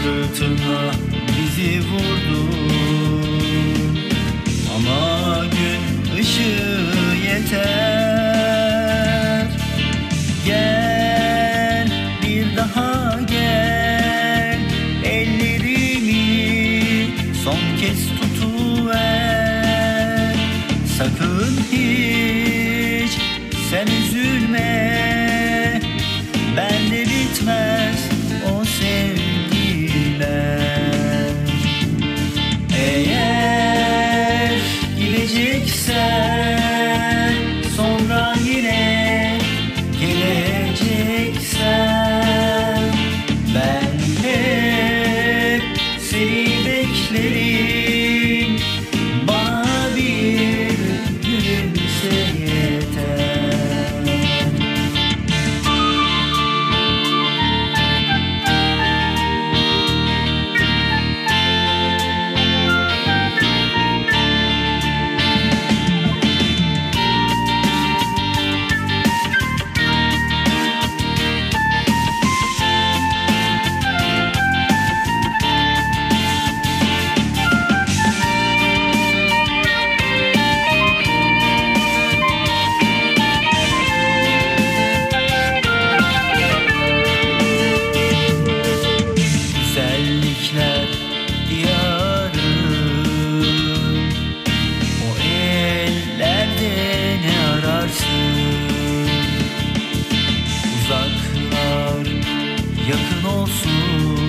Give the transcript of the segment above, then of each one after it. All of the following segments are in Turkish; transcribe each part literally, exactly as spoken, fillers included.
fırtına bizi vurdu, ama gün ışığı yeter. Gel, bir daha gel, ellerimi son kez tutuver. Sakın hiç sen üzülme, bende bitmez o sevgiler. Eğer gideceksen, sonra yine geleceksen, ben hep seni beklerim. Bana bir gülümse yeter. Güzellikler diyarı, o ellerde ne ararsın? Uzaklar yakın olsun,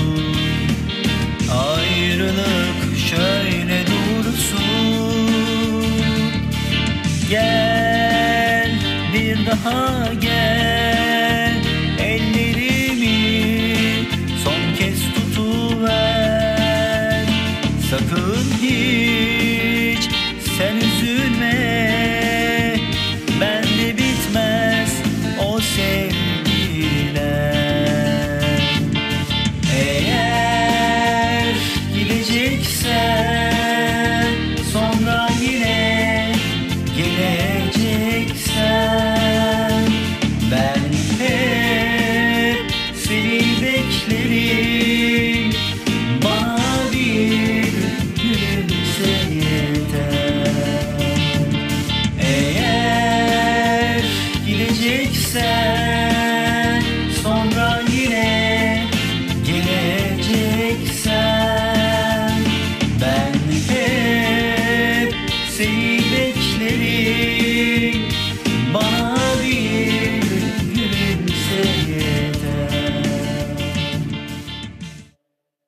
ayrılık şöyle dursun. Gel, bir daha gel,